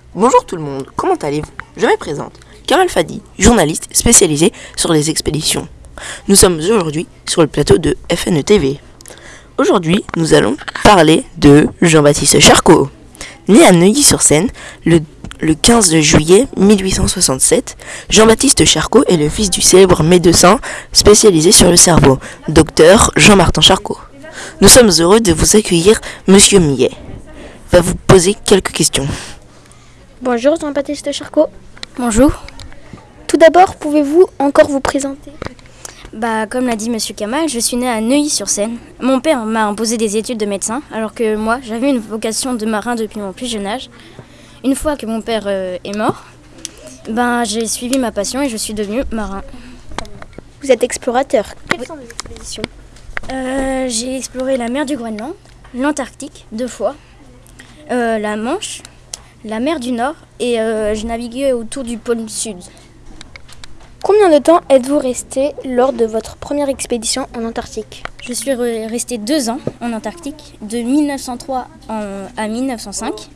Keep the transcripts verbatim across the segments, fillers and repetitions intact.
Bonjour tout le monde, comment allez-vous? Je me présente, Kamal Fadi, journaliste spécialisé sur les expéditions. Nous sommes aujourd'hui sur le plateau de F N E T V. Aujourd'hui, nous allons parler de Jean-Baptiste Charcot. Né à Neuilly-sur-Seine le, le quinze juillet mille huit cent soixante-sept, Jean-Baptiste Charcot est le fils du célèbre médecin spécialisé sur le cerveau, docteur Jean-Martin Charcot. Nous sommes heureux de vous accueillir, Monsieur Millet va vous poser quelques questions. Bonjour Jean-Baptiste Charcot. Bonjour. Tout d'abord, pouvez-vous encore vous présenter? Bah, comme l'a dit Monsieur Kamal, je suis né à Neuilly-sur-Seine. Mon père m'a imposé des études de médecin, alors que moi, j'avais une vocation de marin depuis mon plus jeune âge. Une fois que mon père euh, est mort, ben, j'ai suivi ma passion et je suis devenu marin. Vous êtes explorateur. Quelles sont vos expéditions? euh, J'ai exploré la mer du Groenland, l'Antarctique deux fois, euh, la Manche, la mer du Nord et euh, j'ai navigué autour du pôle Sud. Combien de temps êtes-vous resté lors de votre première expédition en Antarctique? Je suis re- resté deux ans en Antarctique, de mille neuf cent trois en- à mille neuf cent cinq.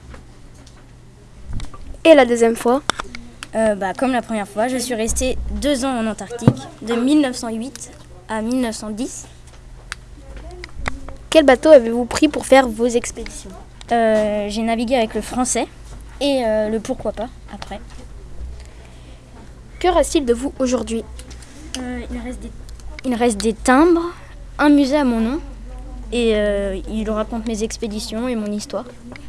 Et la deuxième fois? Euh, bah, comme la première fois, je suis restée deux ans en Antarctique, de mille neuf cent huit à mille neuf cent dix. Quel bateau avez-vous pris pour faire vos expéditions? Euh, j'ai navigué avec le Français et euh, le Pourquoi pas après. Que reste-t-il de vous aujourd'hui? Euh, il, reste des... il reste des timbres, un musée à mon nom et euh, il raconte mes expéditions et mon histoire.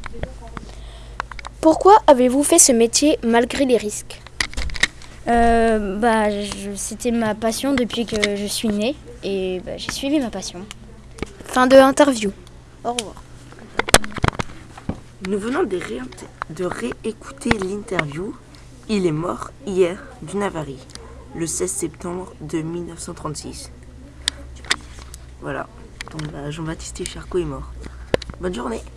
Pourquoi avez-vous fait ce métier malgré les risques? Euh, bah, je- c'était ma passion depuis que je suis née et bah, j'ai suivi ma passion. Fin de l'interview. Au revoir. Nous venons de, ré- de réécouter l'interview. Il est mort hier d'une avarie, le seize septembre de mille neuf cent trente-six. Voilà, donc bah, Jean-Baptiste Charcot est mort. Bonne journée.